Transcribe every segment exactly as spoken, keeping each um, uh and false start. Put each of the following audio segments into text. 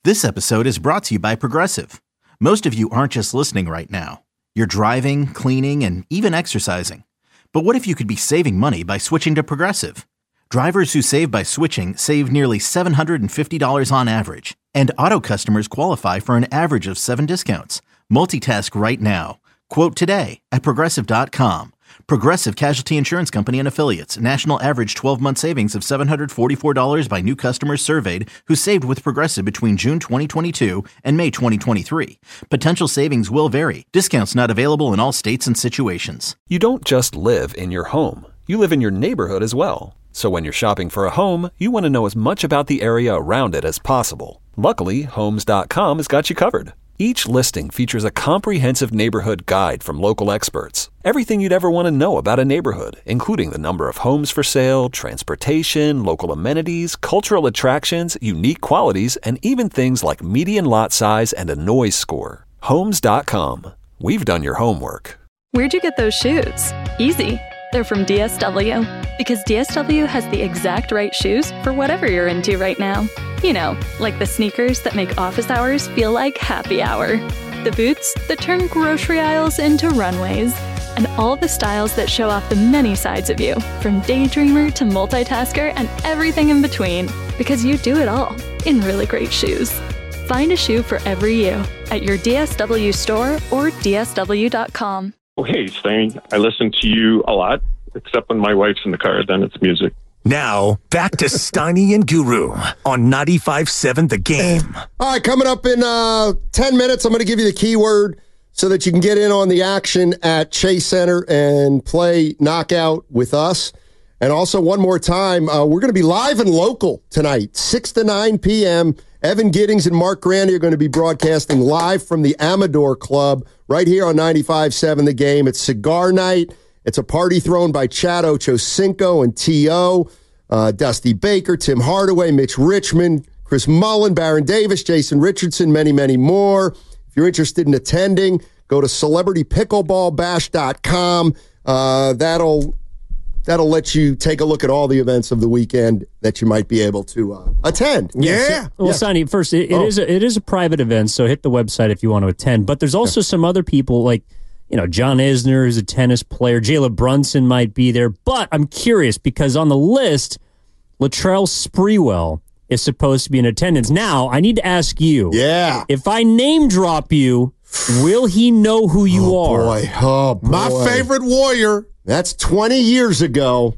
This episode is brought to you by Progressive. Most of you aren't just listening right now. You're driving, cleaning, and even exercising. But what if you could be saving money by switching to Progressive? Drivers who save by switching save nearly seven hundred fifty dollars on average. And auto customers qualify for an average of seven discounts. Multitask right now. Quote today at Progressive dot com. Progressive Casualty Insurance Company and Affiliates. National average twelve-month savings of seven hundred forty-four dollars by new customers surveyed who saved with Progressive between June twenty twenty-two and May twenty twenty-three. Potential savings will vary. Discounts not available in all states and situations. You don't just live in your home. You live in your neighborhood as well. So when you're shopping for a home, you want to know as much about the area around it as possible. Luckily, Homes dot com has got you covered. Each listing features a comprehensive neighborhood guide from local experts. Everything you'd ever want to know about a neighborhood, including the number of homes for sale, transportation, local amenities, cultural attractions, unique qualities, and even things like median lot size and a noise score. Homes dot com. We've done your homework. Where'd you get those shoes? Easy. They're from D S W. Because D S W has the exact right shoes for whatever you're into right now. You know, like the sneakers that make office hours feel like happy hour. The boots that turn grocery aisles into runways. And all the styles that show off the many sides of you, from daydreamer to multitasker and everything in between. Because you do it all in really great shoes. Find a shoe for every you at your D S W store or D S W dot com. Oh, hey, Steiny. I listen to you a lot, except when my wife's in the car, then it's music. Now, back to Steiny and Guru on ninety-five seven The Game. All right, coming up in uh, ten minutes, I'm going to give you the keyword so that you can get in on the action at Chase Center and play Knockout with us. And also, one more time, uh, we're going to be live and local tonight, six to nine p.m. Evan Giddings and Mark Grandy are going to be broadcasting live from the Amador Club right here on ninety-five seven The Game. It's cigar night. It's a party thrown by Chad Ochocinco and T O, uh, Dusty Baker, Tim Hardaway, Mitch Richmond, Chris Mullen, Baron Davis, Jason Richardson, many, many more. If you're interested in attending, go to celebrity pickleball bash dot com. Uh, that'll that'll let you take a look at all the events of the weekend that you might be able to uh, attend. Yeah. yeah. Well, yeah. Sonny, first, it, it oh. is a, it is a private event, so hit the website if you want to attend. But there's also yeah. some other people like, you know, John Isner, who's a tennis player. Jayla Brunson might be there. But I'm curious because on the list, Latrell Sprewell is supposed to be in attendance. Now, I need to ask you. Yeah. If I name drop you, will he know who you oh, are? Boy. Oh, boy. My favorite warrior. That's twenty years ago.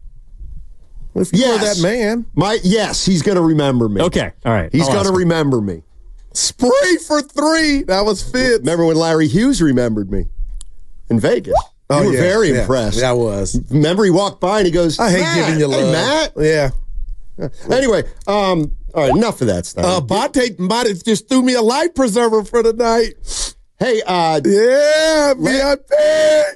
Let's yes. that man. My Yes, he's going to remember me. Okay, all right. He's going to remember me. Spree for three. That was Fitz. Remember when Larry Hughes remembered me in Vegas? Oh, you were yeah, very yeah, impressed. Yeah, I was. Remember he walked by and he goes, I hate Matt, giving you love. Hey, Matt. Yeah. Anyway, um, all right, enough of that stuff. Uh, Bate, Bate just threw me a life preserver for the night. Hey, uh, yeah, Bate.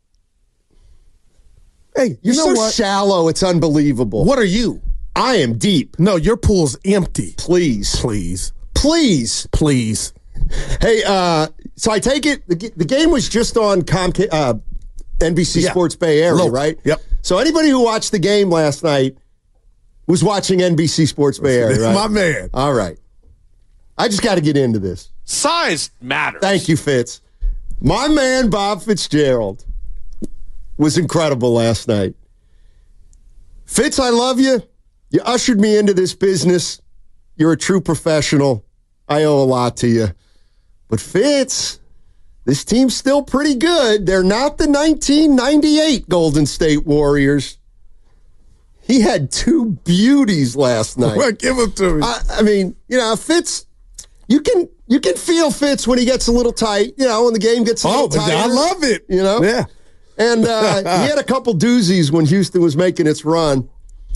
Hey, you you're know so what? shallow, it's unbelievable. What are you? I am deep. No, your pool's empty. Please. Please. Please. Please. Hey, uh, so I take it, the, the game was just on Comcast, uh, N B C yeah. Sports Bay Area, Low. right? Yep. So anybody who watched the game last night was watching N B C Sports Bay Area, right? My man. All right. I just got to get into this. Size matters. Thank you, Fitz. My man, Bob Fitzgerald, was incredible last night. Fitz, I love you. You ushered me into this business. You're a true professional. I owe a lot to you. But Fitz, this team's still pretty good. They're not the nineteen ninety-eight Golden State Warriors. He had two beauties last night. Well, give them to me. I, I mean, you know, Fitz, you can you can feel Fitz when he gets a little tight, you know, when the game gets a oh, little tighter. I love it. You know? Yeah. And uh, he had a couple doozies when Houston was making its run.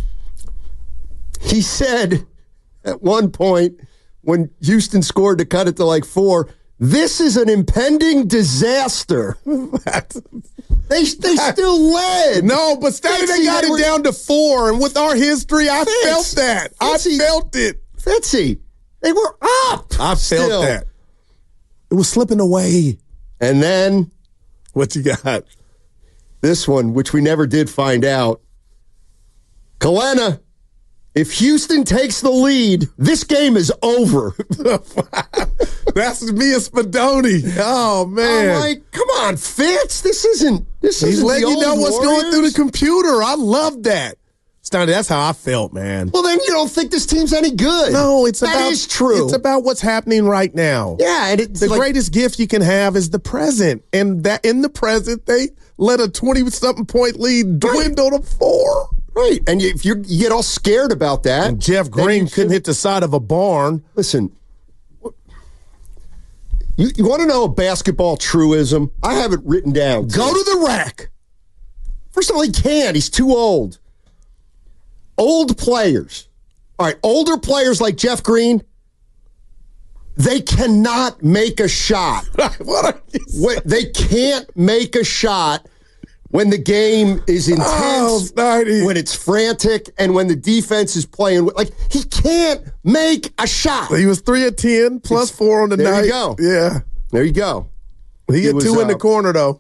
He said at one point when Houston scored to cut it to like four, this is an impending disaster. they they still led. No, but Steady, they got they it were, down to four. And with our history, I Fitz, felt that. Fitzy, I felt it. Fitzy, they were up. I felt still. that. It was slipping away. And then what you got? This one, which we never did find out. Kalena, If Houston takes the lead, this game is over. That's me and Spadoni. Oh, man. I'm like, come on, Fitz. This isn't, this He's isn't letting the you know old what's Warriors. going through the computer. I love that. Stoney, that's how I felt, man. Well, then you don't think this team's any good. No, it's that about, is true. It's about what's happening right now. Yeah, and it's the like, greatest gift you can have is the present, and that in the present they let a twenty-something point lead dwindle to four. Right, and you, if you're, you get all scared about that, and Jeff Green couldn't hit the side of a barn. Listen, you, you want to know a basketball truism? I have it written down. Go to the rack. First of all, he can't. He's too old. Old players, all right, older players like Jeff Green, they cannot make a shot. What are you saying? They can't make a shot when the game is intense, oh, when it's frantic, and when the defense is playing. Like, he can't make a shot. He was three of ten, plus it's, four on the there night. There you go. Yeah. There you go. He, he hit was, two in uh, the corner, though.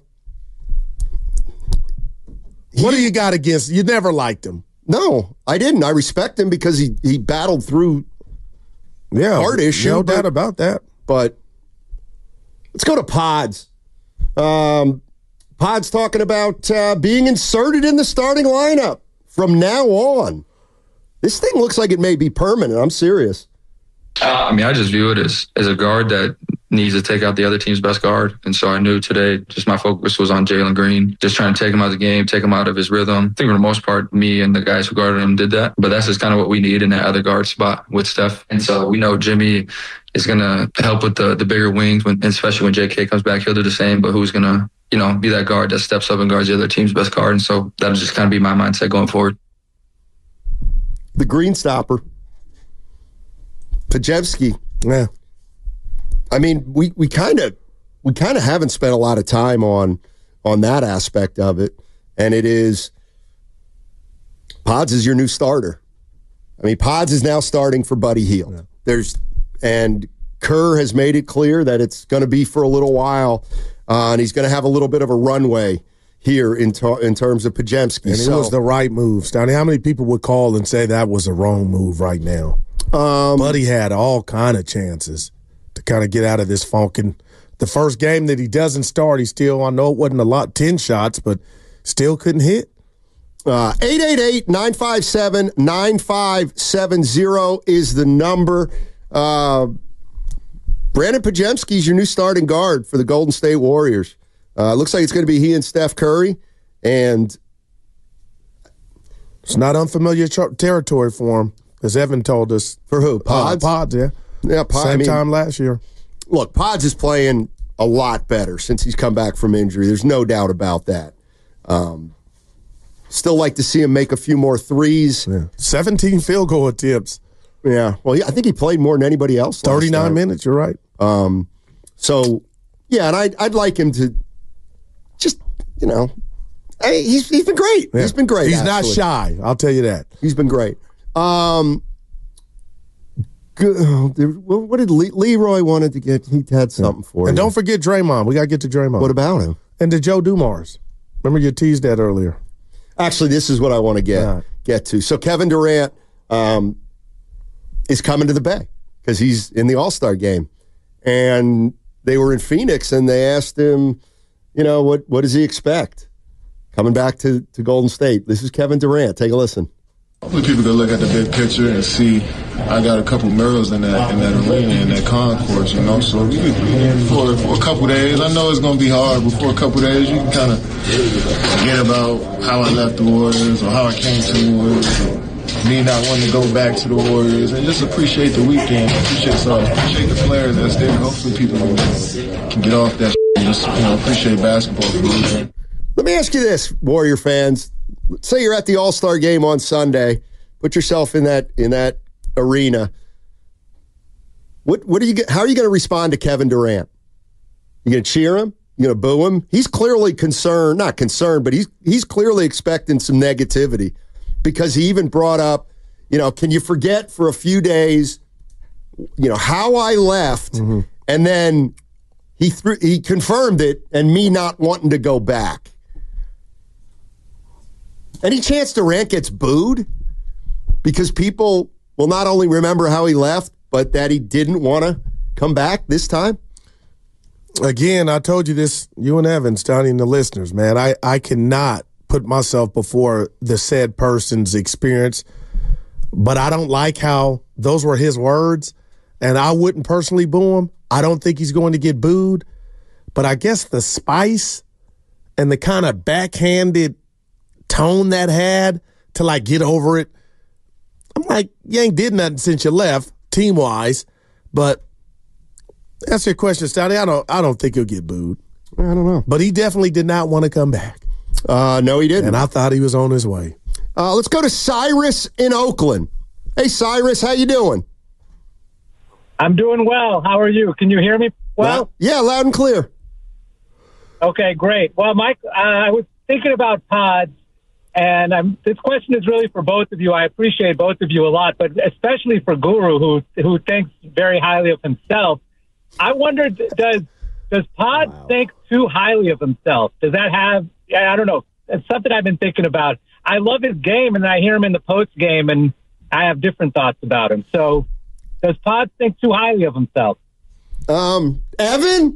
He, what do you got against? You never liked him. No, I didn't. I respect him because he, he battled through yeah, hard issue. No but, doubt about that. But let's go to Pods. Um, Pod's talking about uh, being inserted in the starting lineup from now on. This thing looks like it may be permanent. I'm serious. Uh, I mean, I just view it as, as a guard that needs to take out the other team's best guard. And so I knew today just my focus was on Jalen Green, just trying to take him out of the game, take him out of his rhythm. I think for the most part, me and the guys who guarded him did that. But that's just kind of what we need in that other guard spot with Steph. And so we know Jimmy is going to help with the, the bigger wings, when, especially when J K comes back. He'll do the same, but who's going to, you know, be that guard that steps up and guards the other team's best guard. And so that'll just kind of be my mindset going forward. The Green Stopper. Podziemski. Yeah. I mean, we we kind of we kind of haven't spent a lot of time on on that aspect of it, and it is Pods is your new starter. I mean, Pods is now starting for Buddy Hield. Yeah. There's and Kerr has made it clear that it's going to be for a little while, uh, and he's going to have a little bit of a runway here in ter- in terms of Podziemski. And so, it was the right move, Stoney. How many people would call and say that was a wrong move right now? Um, Buddy had all kind of chances to kind of get out of this funk. And the first game that he doesn't start, he still, I know it wasn't a lot, ten shots, but still couldn't hit. Uh, eight eight eight, nine five seven, nine five seven zero is the number. Uh, Brandon Podziemski is your new starting guard for the Golden State Warriors. Uh, looks like it's going to be he and Steph Curry. And it's not unfamiliar ter- territory for him, as Evan told us. For who? Pods? Uh, Pods, yeah. Yeah, Pod, Same I mean, time last year. Look, Pods is playing a lot better since he's come back from injury. There's no doubt about that. Um, still like to see him make a few more threes. Yeah. seventeen field goal attempts. Yeah. Well, I think he played more than anybody else. thirty-nine minutes, you're right. Um, so, yeah, and I'd, I'd like him to just, you know, hey, he's, he's been great. Yeah. He's been great. He's actually. not shy, I'll tell you that. He's been great. Um, what did Le- Leroy wanted to get? He had something for And you. don't forget Draymond. We got to get to Draymond. What about him? And to Joe Dumars. Remember you teased that earlier. Actually, this is what I want to get right. get to. So Kevin Durant um, is coming to the Bay because he's in the All-Star game. And they were in Phoenix, and they asked him, you know, what, what does he expect coming back to, to Golden State? This is Kevin Durant. Take a listen. Hopefully people can look at the big picture and see I got a couple murals in that in that arena, in that concourse, you know. So for, for a couple days, I know it's going to be hard, but for a couple days, you can kind of forget about how I left the Warriors or how I came to the Warriors or me not wanting to go back to the Warriors, and just appreciate the weekend, appreciate, sorry, appreciate the players that's there. Hopefully people can, can get off that and just, you know, appreciate basketball for the weekend. Let me ask you this, Warrior fans. Say you're at the All-Star game on Sunday. Put yourself in that in that arena. What what are you? How are you going to respond to Kevin Durant? You going to cheer him? You going to boo him? He's clearly concerned, not concerned, but he's he's clearly expecting some negativity because he even brought up, you know, can you forget for a few days, you know, how I left, mm-hmm. and then he threw, he confirmed it, and me not wanting to go back. Any chance Durant gets booed? because people will not only remember how he left, but that he didn't want to come back this time? Again, I told you this, you and Evan, Stoney, and the listeners, man. I, I cannot put myself before the said person's experience, but I don't like how those were his words, and I wouldn't personally boo him. I don't think he's going to get booed, but I guess the spice and the kind of backhanded tone that had to, like, get over it, I'm like, you ain't did nothing since you left, team-wise, but that's your question, Stoney. I don't I don't think he'll get booed. I don't know. But he definitely did not want to come back. Uh, no, he didn't. And I thought he was on his way. Uh, let's go to Cyrus in Oakland. Hey, Cyrus, how you doing? I'm doing well. How are you? Can you hear me well? Uh, yeah, loud and clear. Okay, great. Well, Mike, uh, I was thinking about pods, and I'm, this question is really for both of you. I appreciate both of you a lot, but especially for Guru, who who thinks very highly of himself. I wonder, does does Pod wow. think too highly of himself? Does that have, I don't know, it's something I've been thinking about. I love his game, and I hear him in the post game, and I have different thoughts about him. So does Pod think too highly of himself? Um, Evan?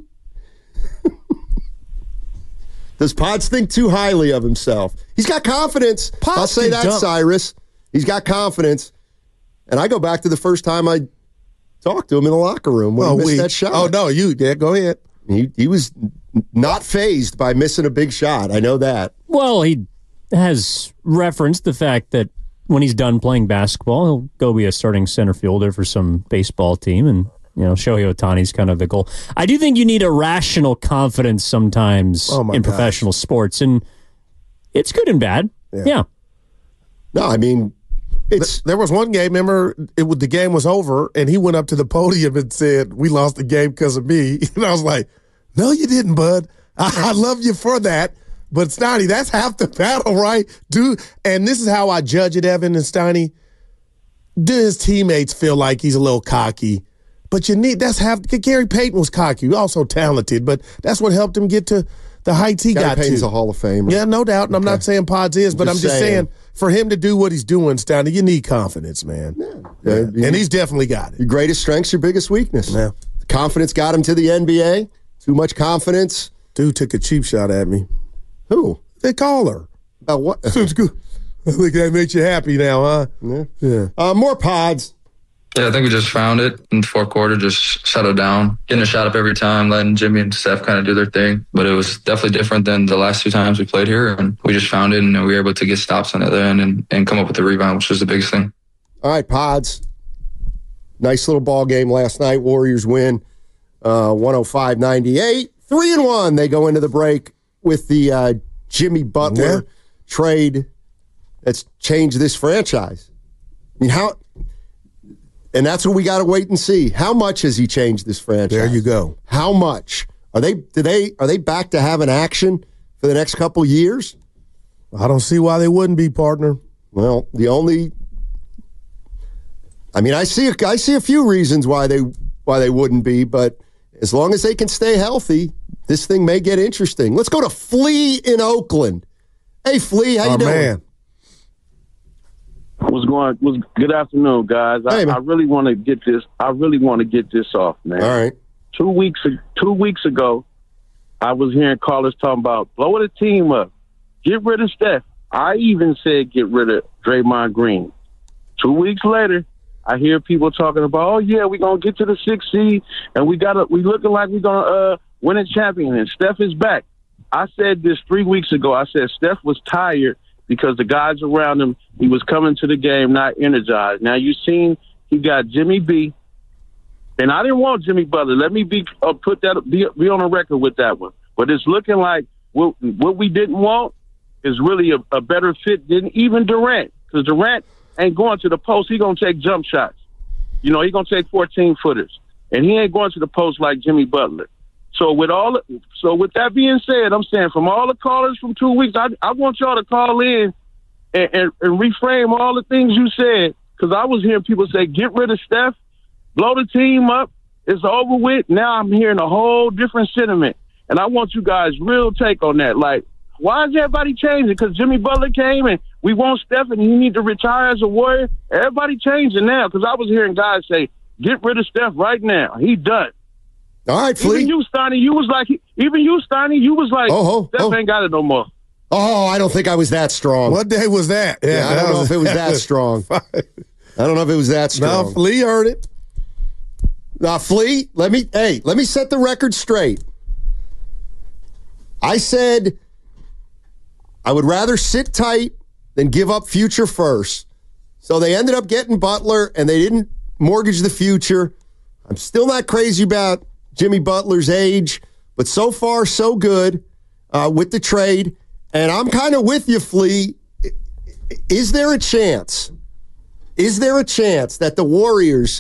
Does Pods think too highly of himself? He's got confidence. Pods I'll say that, dump. Cyrus. He's got confidence. And I go back to the first time I talked to him in the locker room when oh, he missed we, that shot. Oh, no, you, yeah, go ahead. He he was not fazed by missing a big shot. I know that. Well, he has referenced the fact that when he's done playing basketball, he'll go be a starting center fielder for some baseball team, and you know, Shohei Ohtani's kind of the goal. I do think you need a rational confidence sometimes oh in gosh. professional sports, and it's good and bad. Yeah. yeah. No, I mean, it's there was one game. Remember, it was, the game was over, and he went up to the podium and said, "We lost the game because of me." And I was like, "No, you didn't, bud. I, I love you for that." But Stoney, that's half the battle, right, dude? And this is how I judge it, Evan and Stoney. Do his teammates feel like he's a little cocky? But you need that's half. Gary Payton was cocky, also talented, but that's what helped him get to the heights he Gary got Payton's to. a Hall of Famer. Yeah, no doubt. And I'm okay. not saying Pods is, but just I'm just saying. saying for him to do what he's doing, Stoney, you need confidence, man. Yeah. Yeah. Yeah. And he's definitely got it. Your greatest strength's your biggest weakness. Yeah. Confidence got him to the N B A. Too much confidence. Dude took a cheap shot at me. Who? The caller. About what? Sounds good. I think that makes you happy now, huh? Yeah. yeah. Uh, more Pods. Yeah, I think we just found it in the fourth quarter, just settled down, getting a shot up every time, letting Jimmy and Steph kind of do their thing. But it was definitely different than the last two times we played here, and we just found it, and we were able to get stops on the other end and, and come up with the rebound, which was the biggest thing. All right, Pods. Nice little ball game last night. Warriors win uh, one oh five ninety-eight. Three and one. They go into the break with the uh, Jimmy Butler yeah. trade that's changed this franchise. I mean, how... And that's what we got to wait and see. How much has he changed this franchise? There you go. How much are they? Do they are they back to having action for the next couple years? I don't see why they wouldn't be, partner. Well, the only, I mean, I see a, I see a few reasons why they why they wouldn't be, but as long as they can stay healthy, this thing may get interesting. Let's go to Flea in Oakland. Hey, Flea, how oh, you doing? Man. What's going? Was good afternoon, guys. I, hey, I really want to get this. I really want to get this off, man. All right. Two weeks. Two weeks ago, I was hearing callers talking about blowing the team up, get rid of Steph. I even said get rid of Draymond Green. Two weeks later, I hear people talking about, oh yeah, we're gonna get to the sixth seed, and we got to we looking like we're gonna uh, win a champion, and Steph is back. I said this three weeks ago. I said Steph was tired because the guys around him, he was coming to the game not energized. Now, you've seen he got Jimmy B, and I didn't want Jimmy Butler. Let me be uh, put that be, be on a record with that one. But it's looking like what, what we didn't want is really a, a better fit than even Durant, because Durant ain't going to the post. He going to take jump shots. You know, he going to take fourteen-footers, and he ain't going to the post like Jimmy Butler. So with all, so with that being said, I'm saying from all the callers from two weeks, I, I want y'all to call in and, and, and reframe all the things you said, because I was hearing people say, get rid of Steph, blow the team up, it's over with. Now I'm hearing a whole different sentiment, and I want you guys' real take on that. Like, Why is everybody changing? Because Jimmy Butler came and we want Steph and he need to retire as a Warrior. Everybody changing now because I was hearing guys say, get rid of Steph right now. He done. All right, Flea. Even you, Steiny, you was like, even you, Steiny, you was like, oh, oh, Steph oh. ain't got it no more. Oh, I don't think I was that strong. What day was that? Yeah, yeah I don't know if it was that strong. I don't know if it was that strong. No, Flea heard it. Now, Flea, let me, hey, let me set the record straight. I said I would rather sit tight than give up future first. So they ended up getting Butler, and they didn't mortgage the future. I'm still not crazy about Jimmy Butler's age, but so far, so good uh, with the trade. And I'm kind of with you, Flea. Is there a chance? Is there a chance that the Warriors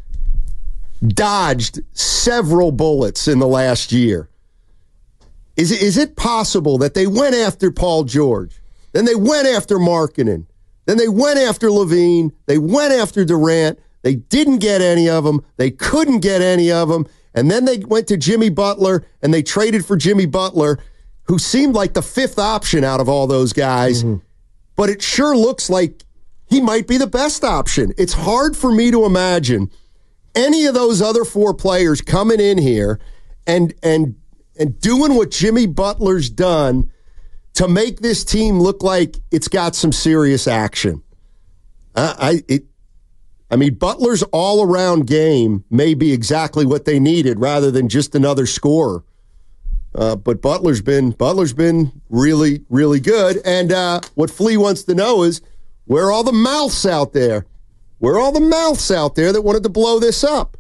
dodged several bullets in the last year? Is it, is it possible that they went after Paul George, then they went after Markkanen, then they went after Levine, they went after Durant, they didn't get any of them, they couldn't get any of them, and then they went to Jimmy Butler and they traded for Jimmy Butler, who seemed like the fifth option out of all those guys, mm-hmm. but it sure looks like he might be the best option. It's hard for me to imagine any of those other four players coming in here and and and doing what Jimmy Butler's done to make this team look like it's got some serious action. Uh, I it, I mean, Butler's all-around game may be exactly what they needed rather than just another scorer. Uh, but Butler's been Butler's been really, really good. And uh, what Flea wants to know is, where are all the mouths out there? Where are all the mouths out there that wanted to blow this up?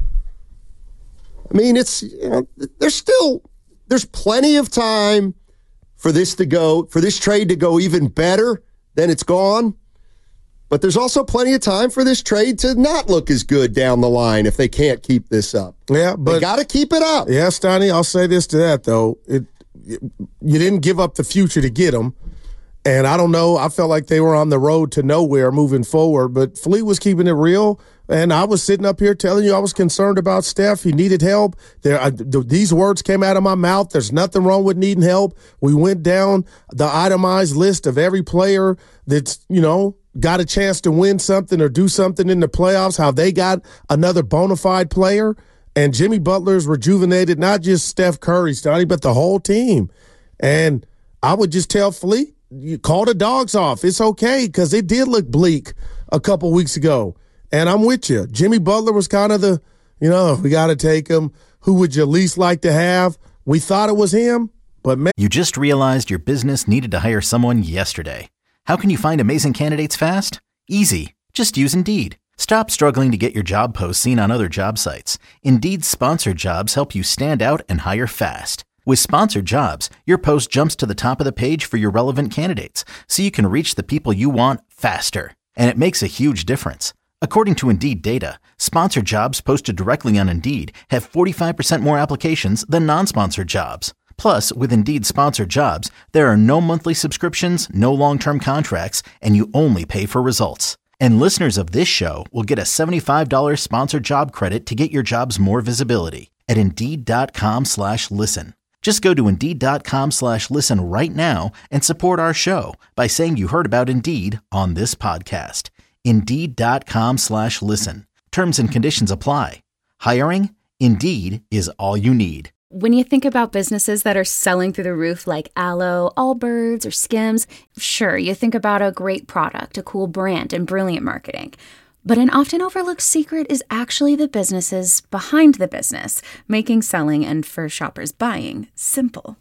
I mean, it's, you know, there's still, there's plenty of time for this to go, for this trade to go even better than it's gone. But there's also plenty of time for this trade to not look as good down the line if they can't keep this up. Yeah, but they got to keep it up. Yeah, Steiny, I'll say this to that, though. It, it, you didn't give up the future to get them. And I don't know, I felt like they were on the road to nowhere moving forward, but Flea was keeping it real. And I was sitting up here telling you I was concerned about Steph. He needed help. There, I, th- These words came out of my mouth. There's nothing wrong with needing help. We went down the itemized list of every player that's, you know, got a chance to win something or do something in the playoffs, how they got another bona fide player. And Jimmy Butler's rejuvenated not just Steph Curry, Steiny, but the whole team. And I would just tell Flea, you call the dogs off. It's okay, because it did look bleak a couple weeks ago. And I'm with you. Jimmy Butler was kind of the, you know, we got to take him. Who would you least like to have? We thought it was him, but man. You just realized your business needed to hire someone yesterday. How can you find amazing candidates fast? Easy. Just use Indeed. Stop struggling to get your job posts seen on other job sites. Indeed's sponsored jobs help you stand out and hire fast. With sponsored jobs, your post jumps to the top of the page for your relevant candidates, so you can reach the people you want faster. And it makes a huge difference. According to Indeed data, sponsored jobs posted directly on Indeed have forty-five percent more applications than non-sponsored jobs. Plus, with Indeed sponsored jobs, there are no monthly subscriptions, no long-term contracts, and you only pay for results. And listeners of this show will get a seventy-five dollars sponsored job credit to get your jobs more visibility at Indeed.com slash listen. Just go to Indeed.com slash listen right now and support our show by saying you heard about Indeed on this podcast. Indeed.com slash listen. Terms and conditions apply. Hiring? Indeed is all you need. When you think about businesses that are selling through the roof like Aloe, Allbirds, or Skims, sure, you think about a great product, a cool brand, and brilliant marketing. But an often overlooked secret is actually the businesses behind the business, making selling and for shoppers buying simple.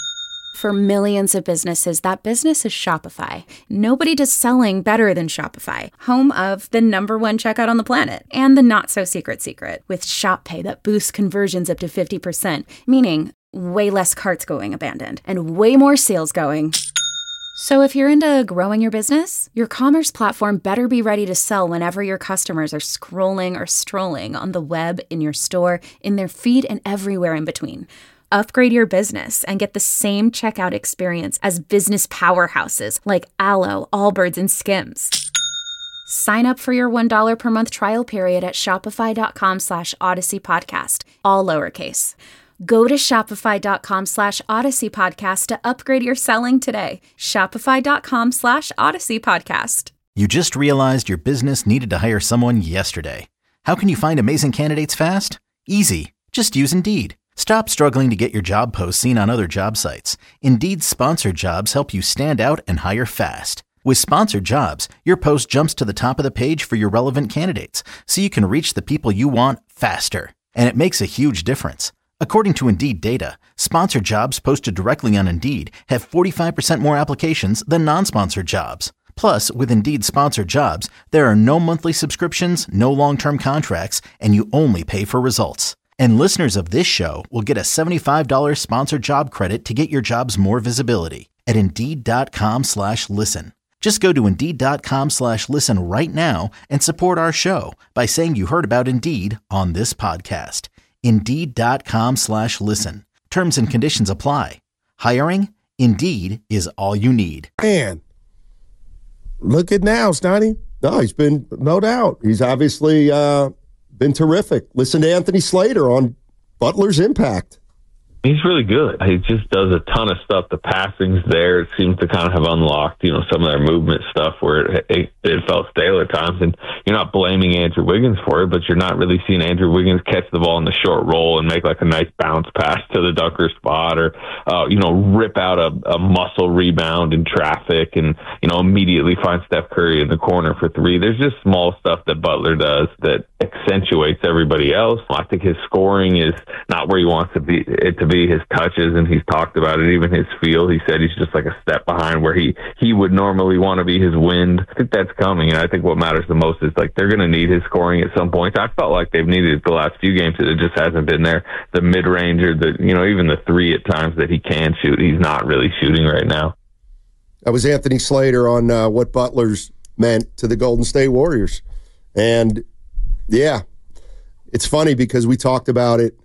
For millions of businesses, that business is Shopify. Nobody does selling better than Shopify, home of the number one checkout on the planet and the not-so-secret secret with Shop Pay that boosts conversions up to fifty percent, meaning way less carts going abandoned and way more sales going. So if you're into growing your business, your commerce platform better be ready to sell whenever your customers are scrolling or strolling on the web, in your store, in their feed, and everywhere in between. Upgrade your business and get the same checkout experience as business powerhouses like Aloe, Allbirds, and Skims. Sign up for your one dollar per month trial period at shopify.com slash Odyssey podcast, all lowercase. Go to shopify.com slash Odyssey Podcast to upgrade your selling today. Shopify.com slash Odyssey Podcast. You just realized your business needed to hire someone yesterday. How can you find amazing candidates fast? Easy. Just use Indeed. Stop struggling to get your job posts seen on other job sites. Indeed's sponsored jobs help you stand out and hire fast. With sponsored jobs, your post jumps to the top of the page for your relevant candidates, so you can reach the people you want faster. And it makes a huge difference. According to Indeed data, sponsored jobs posted directly on Indeed have forty-five percent more applications than non-sponsored jobs. Plus, with Indeed sponsored jobs, there are no monthly subscriptions, no long-term contracts, and you only pay for results. And listeners of this show will get a seventy-five dollars sponsored job credit to get your jobs more visibility at Indeed.com slash listen. Just go to Indeed.com slash listen right now and support our show by saying you heard about Indeed on this podcast. Indeed.com slash listen. Terms and conditions apply. Hiring? Indeed is all you need. Man, look at now, Stoney. No, he's been, no doubt. He's obviously uh, been terrific. Listen to Anthony Slater on Butler's impact. He's really good. He just does a ton of stuff. The passing's there. It seems to kind of have unlocked, you know, some of their movement stuff where it, it, it felt stale at times. And you're not blaming Andrew Wiggins for it, but you're not really seeing Andrew Wiggins catch the ball in the short roll and make like a nice bounce pass to the dunker spot, or, uh, you know, rip out a, a muscle rebound in traffic and, you know, immediately find Steph Curry in the corner for three. There's just small stuff that Butler does that accentuates everybody else. I think his scoring is not where he wants to be it to be. His touches, and he's talked about it, even his feel. He said he's just like a step behind where he he would normally want to be. His wind, I think that's coming, and I think what matters the most is like they're going to need his scoring at some point. I felt like they've needed it the last few games, and it just hasn't been there. The mid-range or the, you know, even the three at times that he can shoot, he's not really shooting right now. That was Anthony Slater on uh, what Butler's meant to the Golden State Warriors. And yeah, it's funny because we talked about it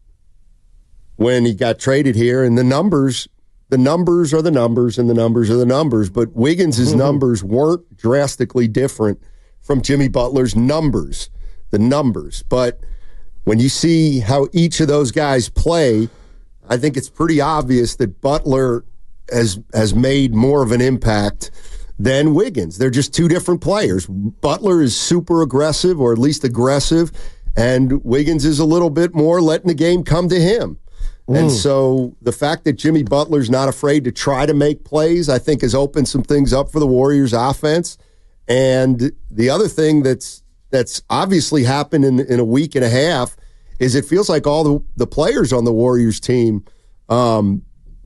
when he got traded here, and the numbers, the numbers are the numbers, and the numbers are the numbers. But Wiggins' mm-hmm. numbers weren't drastically different from Jimmy Butler's numbers, the numbers. But when you see how each of those guys play, I think it's pretty obvious that Butler has has made more of an impact than Wiggins. They're just two different players. Butler is super aggressive, or at least aggressive, and Wiggins is a little bit more letting the game come to him. And so the fact that Jimmy Butler's not afraid to try to make plays, I think, has opened some things up for the Warriors offense. And the other thing that's that's obviously happened in, in a week and a half is it feels like all the, the players on the Warriors team, um,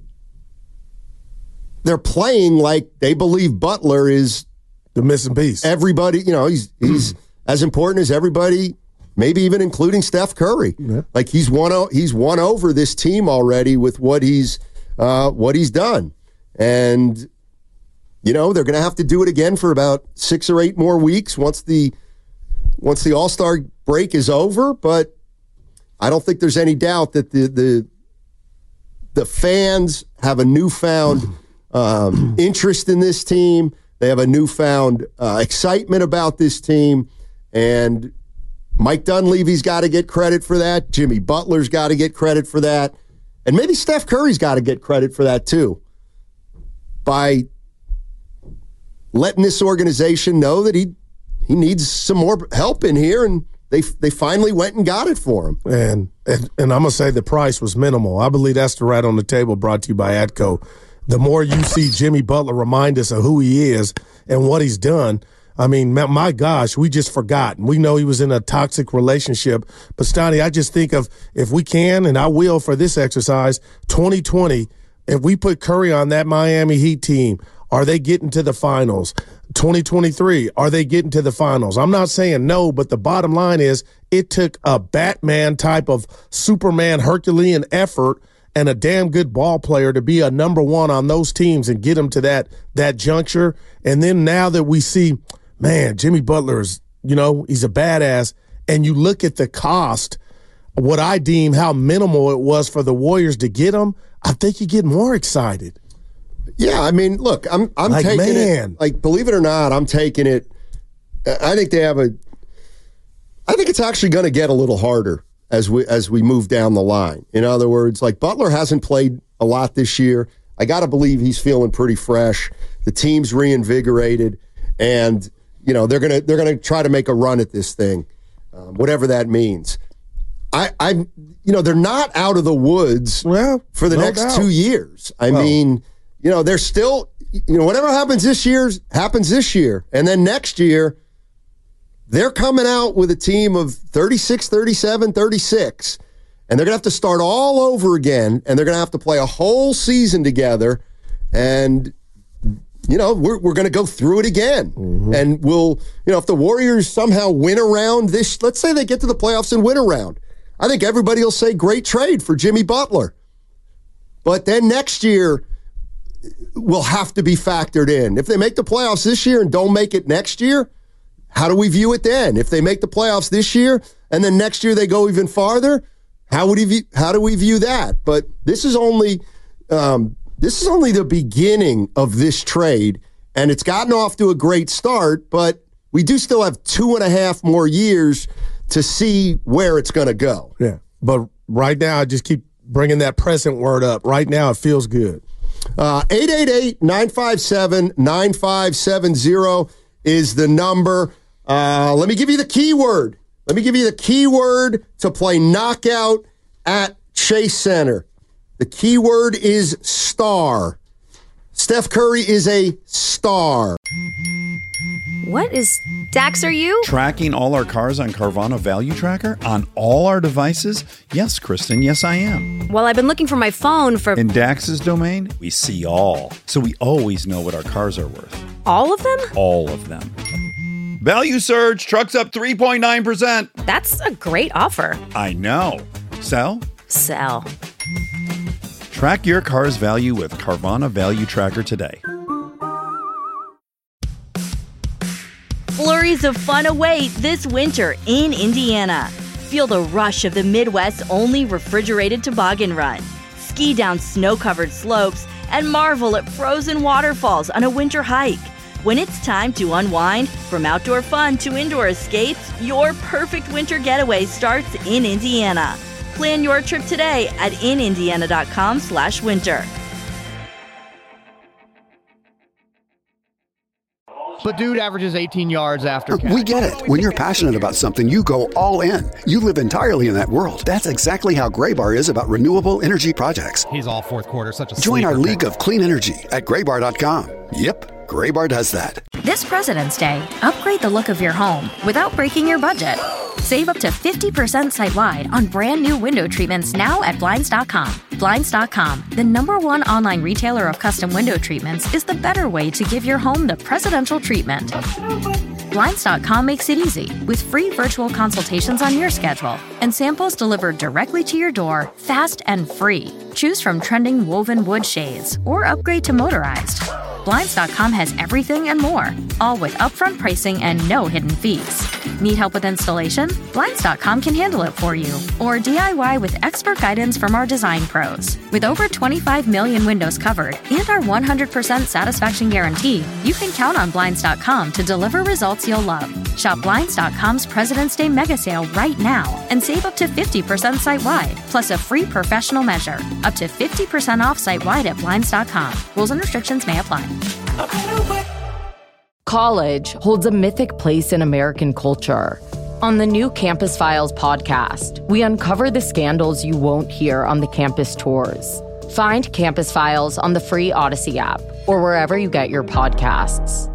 they're playing like they believe Butler is the missing piece. Everybody, you know, he's he's as important as everybody. Maybe even including Steph Curry. Yeah. Like he's won, o- he's won over this team already with what he's uh, what he's done, and you know they're going to have to do it again for about six or eight more weeks once the once the All-Star break is over. But I don't think there's any doubt that the the the fans have a newfound um, interest in this team. They have a newfound uh, excitement about this team, and Mike Dunleavy's got to get credit for that. Jimmy Butler's got to get credit for that. And maybe Steph Curry's got to get credit for that too. By letting this organization know that he he needs some more help in here, and they they finally went and got it for him. And and, and I'm going to say the price was minimal. I believe that's the right on the table, brought to you by Atco. The more you see Jimmy Butler remind us of who he is and what he's done, I mean, my gosh, we just forgot. We know he was in a toxic relationship. But, Stoney, I just think of, if we can, and I will for this exercise, twenty twenty, if we put Curry on that Miami Heat team, are they getting to the finals? twenty twenty-three, are they getting to the finals? I'm not saying no, but the bottom line is it took a Batman type of Superman Herculean effort and a damn good ball player to be a number one on those teams and get them to that that juncture. And then now that we see, man, Jimmy Butler is, you know, he's a badass, and you look at the cost, what I deem how minimal it was for the Warriors to get him, I think you get more excited. Yeah, I mean, look, I'm I'm like, taking man. it. Like, believe it or not, I'm taking it. I think they have a. I think it's actually going to get a little harder as we as we move down the line. In other words, like Butler hasn't played a lot this year. I got to believe he's feeling pretty fresh. The team's reinvigorated, and you know they're gonna they're gonna try to make a run at this thing, um, whatever that means. I, I, you know, they're not out of the woods well, for the no next doubt. two years. I well, mean, you know, they're still, you know, whatever happens this year happens this year, and then next year they're coming out with a team of thirty-six, thirty-seven, thirty-six, and they're going to have to start all over again, and they're going to have to play a whole season together, and, you know, we're we're going to go through it again. Mm-hmm. And we'll, you know, if the Warriors somehow win a round this, let's say they get to the playoffs and win a round, I think everybody will say great trade for Jimmy Butler. But then next year will have to be factored in. If they make the playoffs this year and don't make it next year, how do we view it then? If they make the playoffs this year and then next year they go even farther, how would you view, how do we view that? But this is only um, this is only the beginning of this trade, and it's gotten off to a great start, but we do still have two and a half more years to see where it's going to go. Yeah, but right now I just keep bringing that present word up. Right now it feels good. Uh, eight eight eight, nine five seven, nine five seven zero is the number. Uh, let me give you the keyword. Let me give you the keyword to play knockout at Chase Center. The keyword is star. Steph Curry is a star. What is Dax, are you? Tracking all our cars on Carvana Value Tracker on all our devices? Yes, Kristen, yes, I am. Well, I've been looking for my phone for... In Dax's domain, we see all. So we always know what our cars are worth. All of them? All of them. Value surge, trucks up three point nine percent. That's a great offer. I know. Sell? Sell. Track your car's value with Carvana Value Tracker today. Flurries of fun await this winter in Indiana. Feel the rush of the Midwest's only refrigerated toboggan run. Ski down snow-covered slopes and marvel at frozen waterfalls on a winter hike. When it's time to unwind, from outdoor fun to indoor escapes, your perfect winter getaway starts in Indiana. Plan your trip today at inindiana.com slash winter. But dude averages eighteen yards after catch. We get it. When you're passionate about something, you go all in. You live entirely in that world. That's exactly how Graybar is about renewable energy projects. He's all fourth quarter, such a Join our sleeper league pick. of clean energy at graybar dot com. Yep, Graybar does that. This President's Day, upgrade the look of your home without breaking your budget. Save up to fifty percent site-wide on brand new window treatments now at Blinds dot com. Blinds dot com, the number one online retailer of custom window treatments, is the better way to give your home the presidential treatment. Blinds dot com makes it easy with free virtual consultations on your schedule and samples delivered directly to your door, fast and free. Choose from trending woven wood shades or upgrade to motorized. Blinds dot com has everything and more, all with upfront pricing and no hidden fees. Need help with installation? Blinds dot com can handle it for you. Or D I Y with expert guidance from our design pros. With over twenty-five million windows covered and our one hundred percent satisfaction guarantee, you can count on Blinds dot com to deliver results you'll love. Shop Blinds dot com's President's Day mega sale right now and save up to fifty percent site-wide, plus a free professional measure. Up to fifty percent off site-wide at Blinds dot com. Rules and restrictions may apply. College holds a mythic place in American culture. On the new Campus Files podcast, we uncover the scandals you won't hear on the campus tours. Find Campus Files on the free Odyssey app or wherever you get your podcasts.